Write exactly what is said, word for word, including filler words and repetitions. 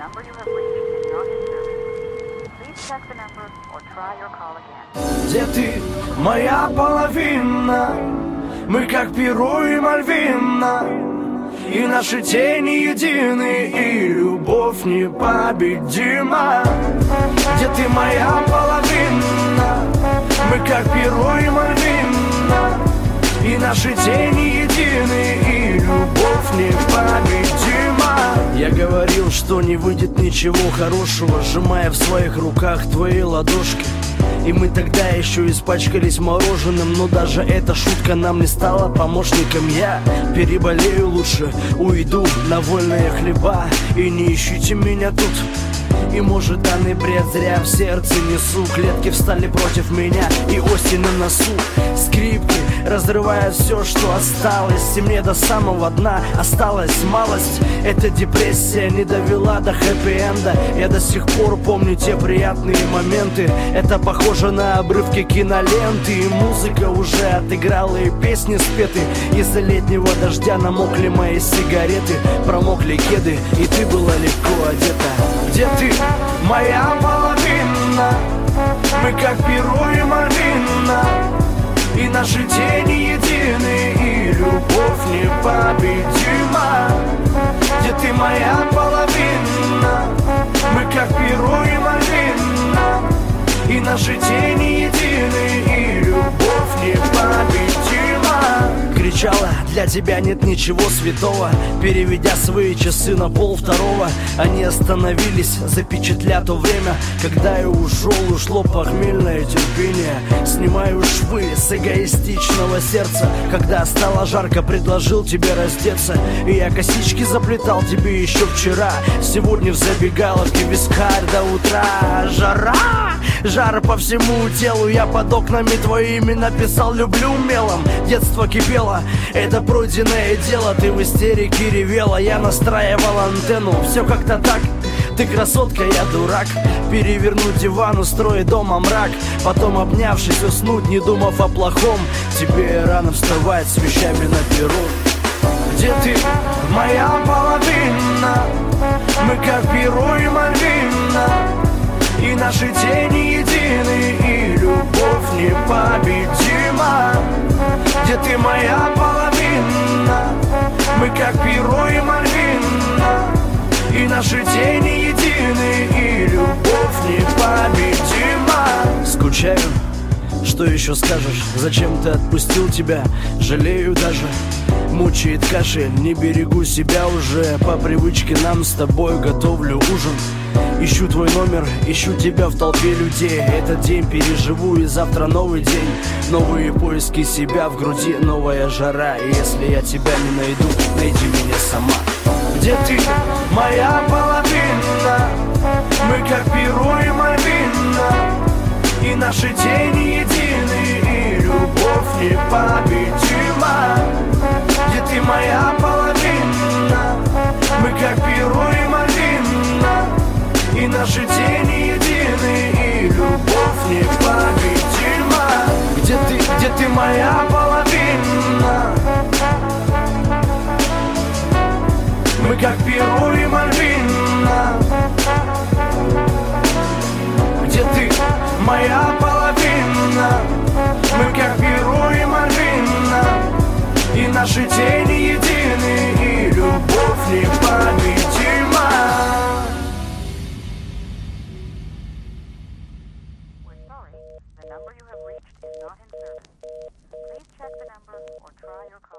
number you have reached is not in service. Please check the number or try your call again. Где ты, моя половина? Мы как Перу и Мальвина, и наши тени едины, и любовь непобедима. Где ты, моя половина? Мы как Перу и Мальвина, и наши тени едины, и любовь непобедима. Я говорил, что не выйдет ничего хорошего, сжимая в своих руках твои ладошки. И мы тогда еще испачкались мороженым, но даже эта шутка нам не стала помощником. Я переболею лучше, уйду на вольные хлеба, и не ищите меня тут. И может данный бред зря в сердце несу. Клетки встали против меня, и осень на носу. Скрипки разрывают все, что осталось, и мне до самого дна осталась малость. Эта депрессия не довела до хэппи-энда. Я до сих пор помню те приятные моменты. Это похоже на обрывки киноленты, и музыка уже отыграла, и песни спеты. Из-за летнего дождя намокли мои сигареты, промокли кеды, и ты была легко одета. Где ты, моя половина? Мы как Перу и Мальвина, и наши тени едины, и любовь непобедима. Где ты, моя половина? Мы как Перу и Мальвина, и наши тени едины, и любовь непобедима. Кричала, для тебя нет ничего святого, переведя свои часы на пол второго. Они остановились, запечатля то время, когда я ушел, ушло похмельное терпение. Снимаю швы с эгоистичного сердца, когда стало жарко, предложил тебе раздеться. И я косички заплетал тебе еще вчера, сегодня в забегаловке вискарь до утра. Жара! Жар по всему телу, я под окнами твоими написал «люблю» мелом. Детство кипело, это пройденное дело. Ты в истерике ревела, я настраивал антенну. Все как-то так, ты красотка, я дурак. Перевернуть диван, устроить дома мрак, потом обнявшись уснуть, не думав о плохом. Тебе рано вставать с вещами на перу. Где ты, моя половина? Мы как Перу и Мальвина, и наши тени едины, и любовь непобедима. Где ты, моя половина? Мы как Перу и Мальвина, и наши тени едины, и любовь непобедима. Скучаю, что еще скажешь? Зачем ты отпустил тебя? Жалею даже. Мучает кашель, не берегу себя уже. По привычке нам с тобой готовлю ужин. Ищу твой номер, ищу тебя в толпе людей. Этот день переживу, и завтра новый день. Новые поиски себя в груди, новая жара. И если я тебя не найду, найди меня сама. Где ты, моя половина? Мы как Перу и Мальвина, и наши тени едины, и любовь непобедима. Где ты, моя половина? Мы как Перу и Мальвина, и наши тени едины, и любовь непобедима. Где ты, где ты, моя половина? Мы как Перу и Мальвина. Где ты, моя половина? Мы как Перу и Мальвина, и наши тени едины, и любовь непобедима. The number you have reached is not in service. Please check the number or try your call.